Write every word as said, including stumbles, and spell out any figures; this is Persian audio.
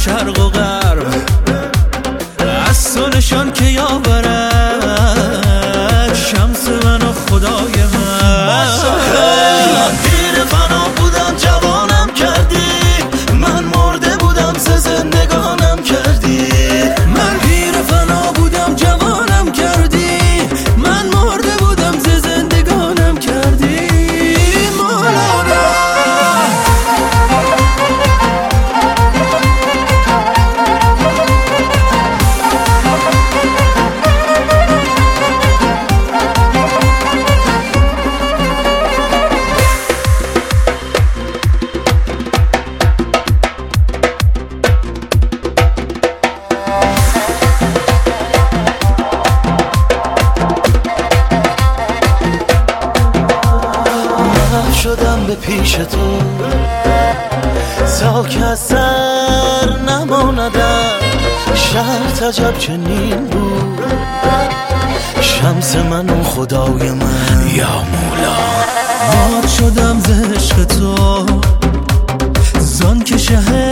شرق و غرب از تو نشان که یاورد شمس من و خدای من. من پیر فنا بودم جوانم کردی، من مرده بودم ز زندگانم کردی. من پیر فنا بودم جوانم کردی، من مرده بودم ز زندگانم کردی. مولانا شدم به پیش تو تا که سر نماندم. شهر عجب چنین بود شمس من و خدای من. یا مولا مات شدم ز عشق تو زان که شهر